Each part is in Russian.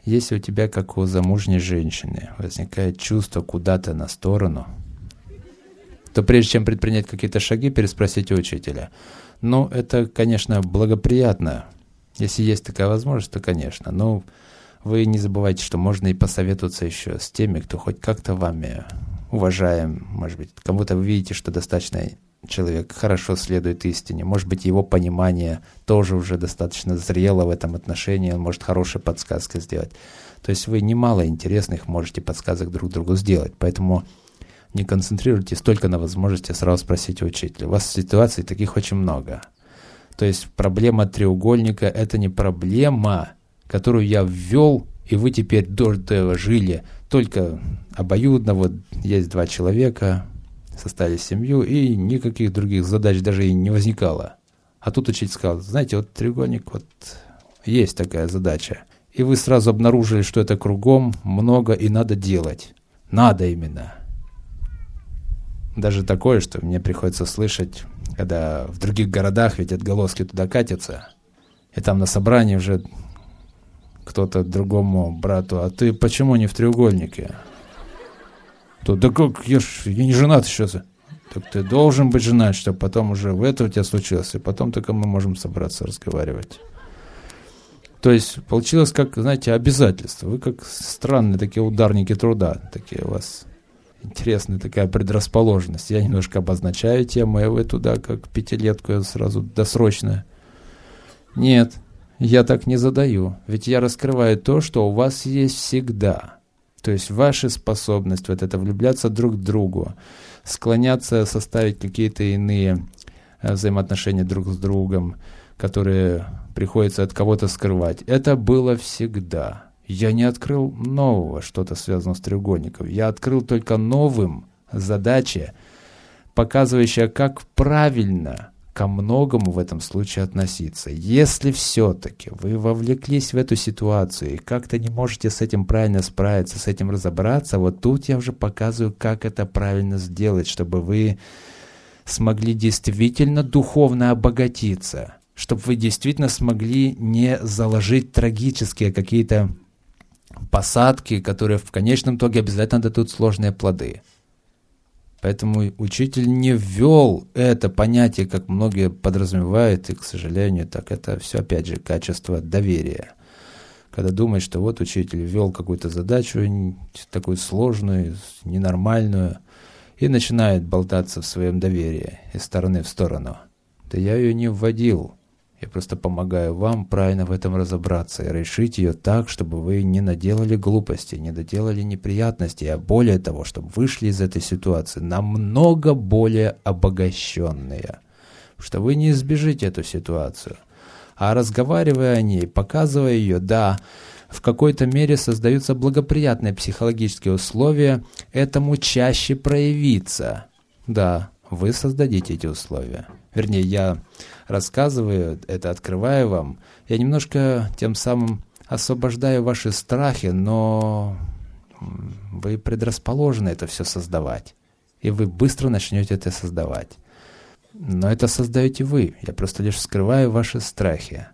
Если у тебя, как у замужней женщины, возникает чувство куда-то на сторону, то прежде чем предпринять какие-то шаги, переспросите учителя. Ну, это, конечно, благоприятно. Если есть такая возможность, то, конечно. Но вы не забывайте, что можно и посоветоваться еще с теми, кто хоть как-то вами уважаем. Может быть, кому-то вы видите, что достаточно человек хорошо следует истине. Может быть, его понимание тоже уже достаточно зрело в этом отношении. Он может хорошие подсказки сделать. То есть вы немало интересных можете подсказок друг другу сделать. Поэтому не концентрируйтесь только на возможности сразу спросить у учителя. У вас ситуаций таких очень много. То есть проблема треугольника – это не проблема, которую я ввел, и вы теперь до этого жили только обоюдно. Вот есть два человека, составили семью, и никаких других задач даже и не возникало. А тут учитель сказал, знаете, вот треугольник, вот есть такая задача. И вы сразу обнаружили, что это кругом много и надо делать. Надо именно. Даже такое, что мне приходится слышать, когда в других городах ведь отголоски туда катятся, и там на собрании уже кто-то другому брату, а ты почему не в треугольнике? То, да как, я не женат еще. Так ты должен быть женат, чтобы потом уже в это у тебя случилось, и потом только мы можем собраться разговаривать. То есть получилось как, знаете, обязательство. Вы как странные такие ударники труда, такие у вас интересная такая предрасположенность. Я немножко обозначаю тему, и вы туда как пятилетку сразу досрочно. Нет, я так не задаю. Ведь я раскрываю то, что у вас есть всегда. То есть ваша способность вот это влюбляться друг к другу, склоняться, составить какие-то иные взаимоотношения друг с другом, которые приходится от кого-то скрывать. Это было всегда. Я не открыл нового, что-то связанного с треугольником. Я открыл только новым задачи, показывающие, как правильно ко многому в этом случае относиться. Если все-таки вы вовлеклись в эту ситуацию и как-то не можете с этим правильно справиться, с этим разобраться, вот тут я уже показываю, как это правильно сделать, чтобы вы смогли действительно духовно обогатиться, чтобы вы действительно смогли не заложить трагические какие-то посадки, которые в конечном итоге обязательно дадут сложные плоды. Поэтому учитель не ввел это понятие, как многие подразумевают, и, к сожалению, так это все, опять же, качество доверия. Когда думаешь, что вот учитель ввел какую-то задачу, такую сложную, ненормальную, и начинает болтаться в своем доверии из стороны в сторону. Да я ее не вводил. Я просто помогаю вам правильно в этом разобраться и решить ее так, чтобы вы не наделали глупостей, не доделали неприятностей, а более того, чтобы вышли из этой ситуации намного более обогащенные. Что вы не избежите эту ситуацию. А разговаривая о ней, показывая ее, да, в какой-то мере создаются благоприятные психологические условия этому чаще проявиться. Да, вы создадите эти условия. Вернее, я рассказываю это, открываю вам. Я немножко тем самым освобождаю ваши страхи, но вы предрасположены это все создавать. И вы быстро начнете это создавать. Но это создаете вы. Я просто лишь скрываю ваши страхи.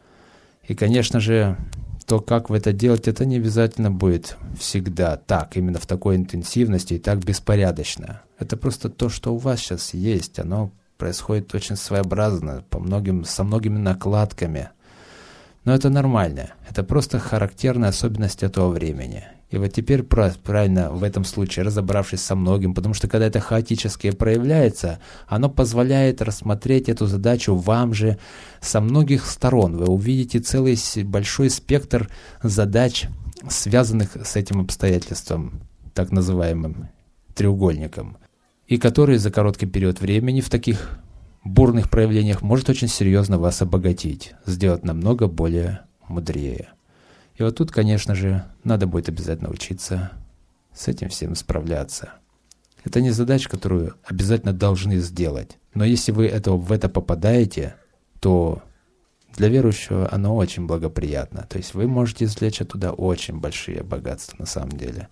И, конечно же, то, как вы это делаете, это не обязательно будет всегда так, именно в такой интенсивности и так беспорядочно. Это просто то, что у вас сейчас есть. Оно происходит очень своеобразно, со многими накладками. Но это нормально. Это просто характерная особенность этого времени. И вот теперь правильно в этом случае, разобравшись со многим, потому что когда это хаотически проявляется, оно позволяет рассмотреть эту задачу вам же со многих сторон. Вы увидите целый большой спектр задач, связанных с этим обстоятельством, так называемым треугольником, и который за короткий период времени в таких бурных проявлениях может очень серьезно вас обогатить, сделать намного более мудрее. И вот тут, конечно же, надо будет обязательно учиться с этим всем справляться. Это не задача, которую обязательно должны сделать. Но если вы в это попадаете, то для верующего оно очень благоприятно. То есть вы можете извлечь оттуда очень большие богатства на самом деле.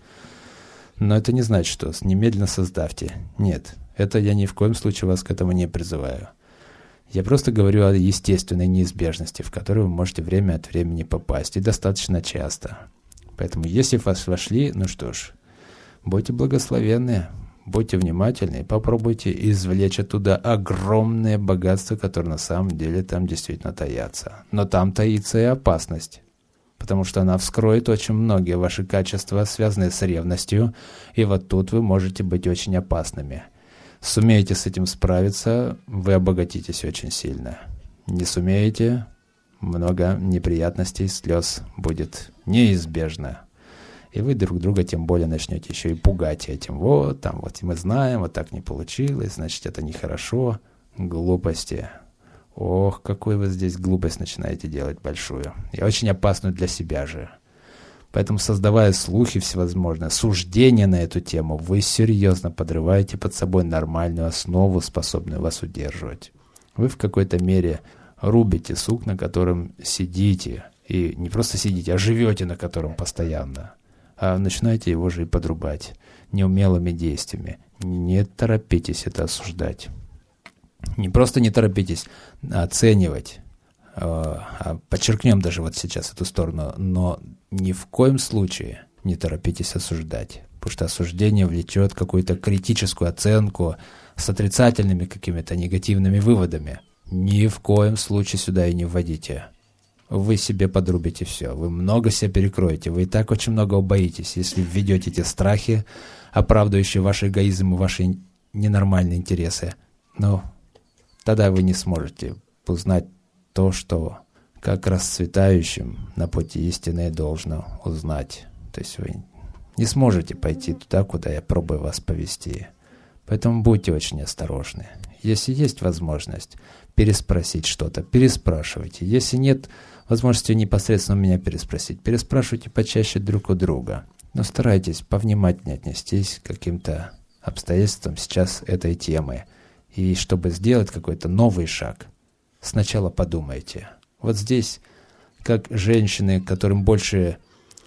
Но это не значит, что немедленно создавьте. Нет, это я ни в коем случае вас к этому не призываю. Я просто говорю о естественной неизбежности, в которую вы можете время от времени попасть, и достаточно часто. Поэтому если в вас вошли, ну что ж, будьте благословенны, будьте внимательны и попробуйте извлечь оттуда огромное богатство, которое на самом деле там действительно таятся. Но там таится и опасность, потому что она вскроет очень многие ваши качества, связанные с ревностью, и вот тут вы можете быть очень опасными. Сумеете с этим справиться, вы обогатитесь очень сильно. Не сумеете, много неприятностей, слез будет неизбежно. И вы друг друга тем более начнете еще и пугать этим. Вот, там, вот мы знаем, вот так не получилось, значит, это нехорошо. Глупости. Ох, какую вы здесь глупость начинаете делать большую. И очень опасную для себя же. Поэтому, создавая слухи всевозможные, суждения на эту тему, вы серьезно подрываете под собой нормальную основу, способную вас удерживать. Вы в какой-то мере рубите сук, на котором сидите. И не просто сидите, а живете на котором постоянно. А начинаете его же и подрубать неумелыми действиями. Не торопитесь это осуждать. Не просто не торопитесь оценивать, подчеркнем даже вот сейчас эту сторону, но ни в коем случае не торопитесь осуждать, потому что осуждение влечет какую-то критическую оценку с отрицательными какими-то негативными выводами. Ни в коем случае сюда и не вводите. Вы себе подрубите все, вы много себя перекроете, вы и так очень много боитесь, если введете эти страхи, оправдывающие ваш эгоизм и ваши ненормальные интересы. Но тогда вы не сможете узнать то, что как расцветающим на пути истины должно узнать. То есть вы не сможете пойти туда, куда я пробую вас повести. Поэтому будьте очень осторожны. Если есть возможность переспросить что-то, переспрашивайте. Если нет возможности непосредственно меня переспросить, переспрашивайте почаще друг у друга. Но старайтесь повнимательнее отнестись к каким-то обстоятельствам сейчас этой темы. И чтобы сделать какой-то новый шаг, сначала подумайте. Вот здесь, как женщины, которые больше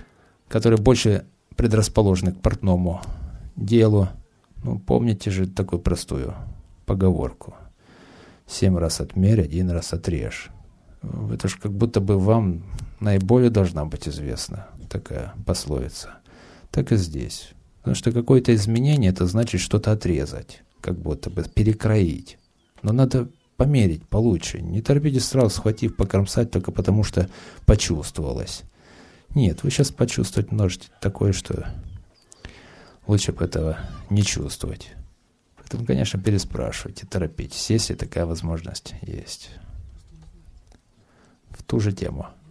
предрасположены к портному делу, помните же такую простую поговорку. 7 раз отмерь, 1 раз отрежь. Это же как будто бы вам наиболее должна быть известна такая пословица. Так и здесь. Потому что какое-то изменение, это значит что-то отрезать, как будто бы перекроить. Но надо померить получше. Не торопитесь сразу, схватив, покромсать только потому, что почувствовалось. Нет, вы сейчас почувствовать можете такое, что лучше бы этого не чувствовать. Поэтому, конечно, переспрашивайте, торопитесь, если такая возможность есть. В ту же тему.